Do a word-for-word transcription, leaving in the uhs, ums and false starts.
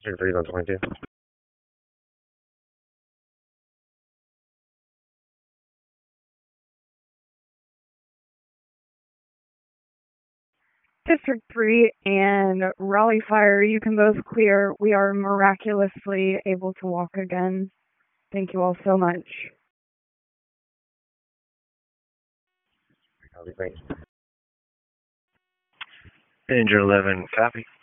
District three is on twenty-two. District three and Raleigh Fire, you can both clear. We are miraculously able to walk again. Thank you all so much. Copy, thanks. Danger eleven, copy.